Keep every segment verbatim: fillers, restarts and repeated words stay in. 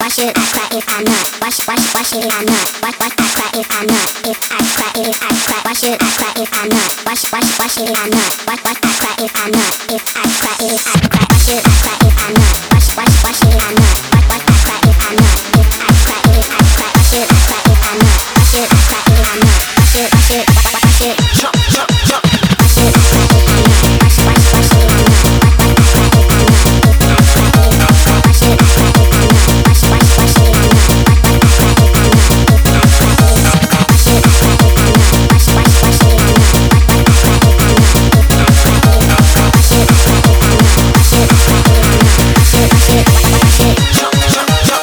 Why should I cry if I'm not? Why should, why should, why should I not? Why, why I cry if I'm not? If I cry, if I cry, why should I cry if I'm not? Why should, why should, why should I not? Why, why I cry if I'm not? If I cry, if I cry, why should I cry if I'm not? Why should, why should, why should I not? Why, why I cry if I'm not? If I cry, if I cry, why should I cry if I'm not? Why should I cry if I'm not? Why should, why should, why, why, why should jump, jump, jump? Why should I cry if I'm not? Why should, why should, why should I not? Why, why I cry if I'm not? If I cry, if I cry, why should I cry if I'm not? Why should, why should, why should I not? Why, why I cry if I'm not? If I cry, if I cry, why should I cry if I'm not? Why should, why should, why should I not? Why, why I cry if I'm not? If I cry, if I cry, why should I cry if I'm not? Why should I cry if I'm not? Why should, why should, why, why, why should jump, jump, jump?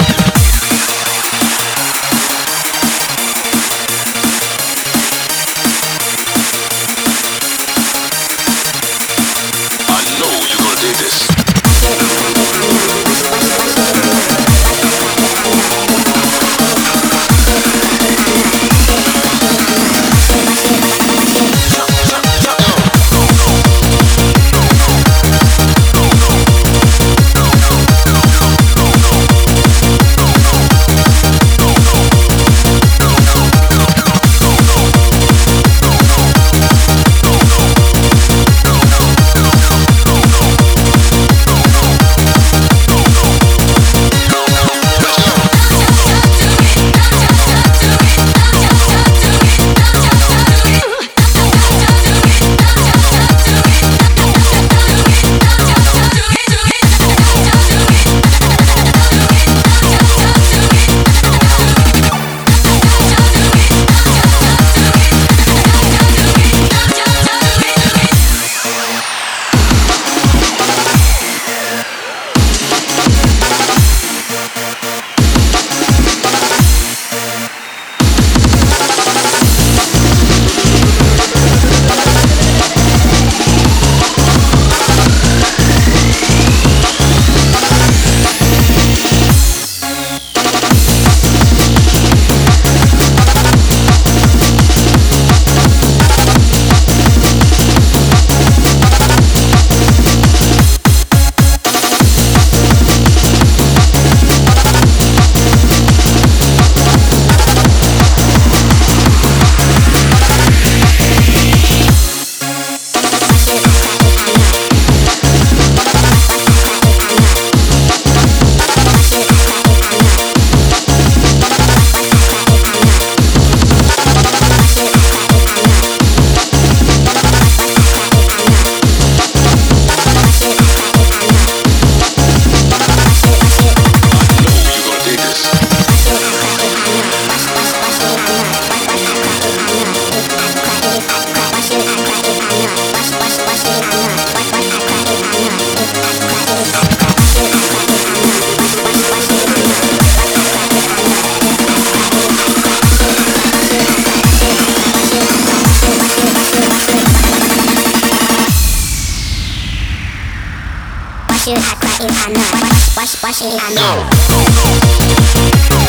Why should I cry if I'm not? Why, why, why should I know?